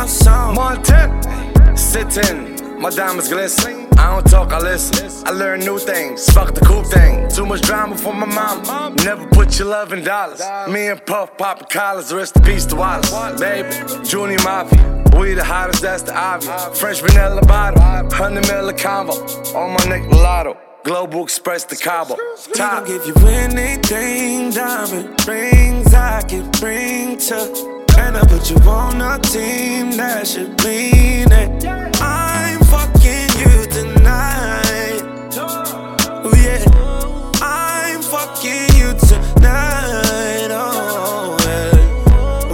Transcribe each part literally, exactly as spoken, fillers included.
house on. Montana, sitting, my diamonds glisten. I don't talk, I listen. I learn new things. Fuck the cool thing. Too much drama for my mama. Never put your love in dollars. Me and Puff poppin' collars. Rest in peace to Wallace. Baby, Junior Mafia. We the hottest, that's the obvious. French vanilla bottle. Hundred mil a combo. On my neck, Lotto. Global Express to Cabo. We gon' give you anything, diamond rings I can bring to. And I put you on a team that should mean it. I'm fucking you tonight. Oh yeah, I'm fucking you tonight. Oh yeah,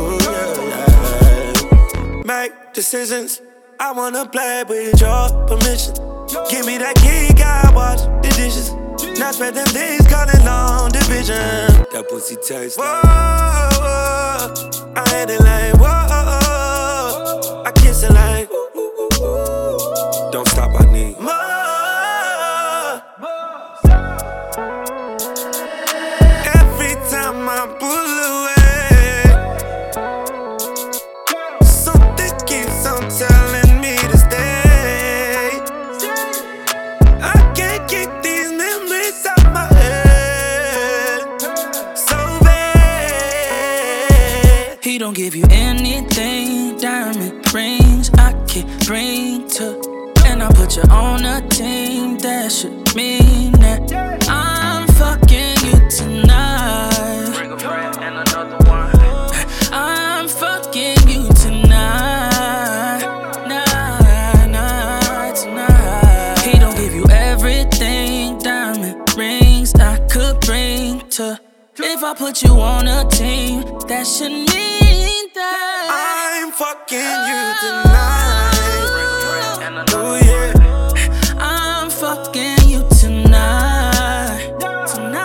oh yeah. Make decisions. I wanna play with your permission. Give me that key, I watch the dishes. Now spend them days calling long division. That pussy tastes like whoa, whoa. I had it like whoa. I kiss it like whoa. Don't stop, I need more. Every time I pull away, something keeps on telling me to stay. I can't keep these memories out my head. So bad. He don't give you anything, diamond rings I can't bring to. And I put you on a team that should mean that I'm fucking you tonight. Bring a friend and another one. I'm fucking you tonight. Night, night, tonight. He don't give you everything, diamond rings I could bring to. If I put you on a team, that should mean that I'm fucking you tonight. Oh yeah, I'm fucking you tonight. Tonight,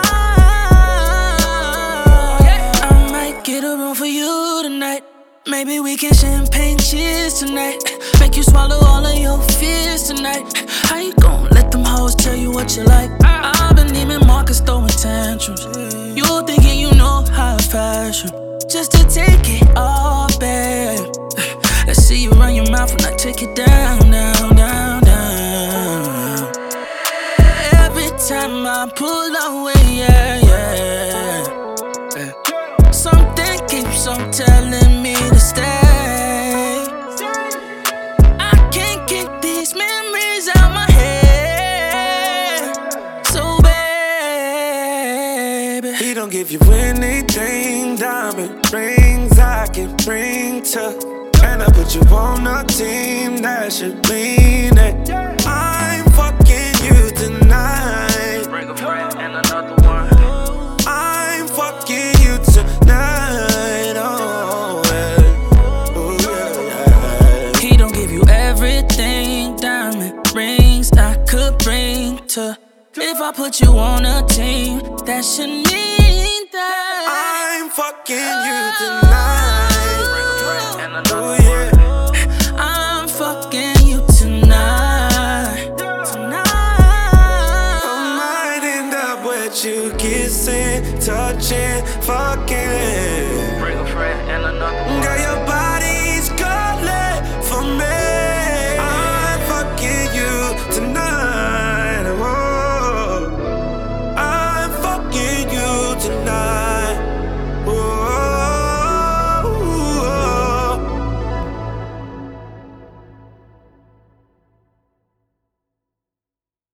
I might get a room for you tonight. Maybe we can champagne cheers tonight. Make you swallow all of your fears tonight. How you gon' let them hoes tell you what you like? I've been Neiman Marcus throwing tantrums. You thinking you know high fashion, just to take it all back. Let's see you run your mouth when I take it down, down, down, down. Every time I pull away, yeah, yeah, yeah. Something keeps on telling me to stay. I can't keep these memories out my head. So baby, he don't give you anything, diamond rings I can bring to. And I put you on a team that should mean it. I'm fucking you tonight. Bring a friend and another one. I'm fucking you tonight. Oh yeah, oh yeah, yeah. He don't give you everything, diamond rings I could bring to. If I put you on a team, that should mean that I'm fucking you tonight.